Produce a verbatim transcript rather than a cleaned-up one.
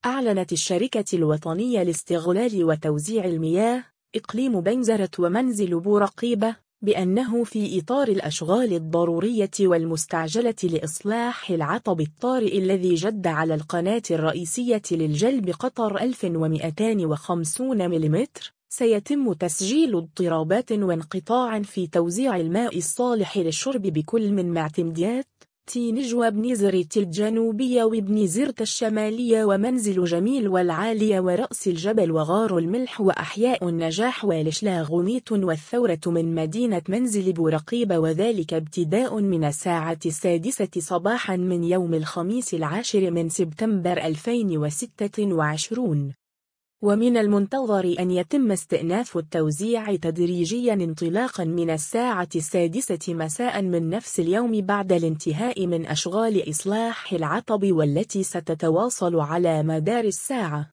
أعلنت الشركة الوطنية لاستغلال وتوزيع المياه إقليم بنزرت ومنزل بورقيبة بأنه في إطار الأشغال الضرورية والمستعجلة لإصلاح العطب الطارئ الذي جد على القناة الرئيسية للجلب قطر ألف ومئتين وخمسين ملم، سيتم تسجيل اضطرابات وانقطاع في توزيع الماء الصالح للشرب بكل من معتمديات تينج وابن زريت الجنوبية وابن زرت الشمالية ومنزل جميل والعالية ورأس الجبل وغار الملح وأحياء النجاح والشلاغوميت والثورة من مدينة منزل بورقيبة، وذلك ابتداء من الساعة السادسة صباحا من يوم الخميس العاشر من سبتمبر ألفين وستة وعشرين. ومن المنتظر أن يتم استئناف التوزيع تدريجيا انطلاقا من الساعة السادسة مساء من نفس اليوم بعد الانتهاء من أشغال إصلاح العطب والتي ستتواصل على مدار الساعة.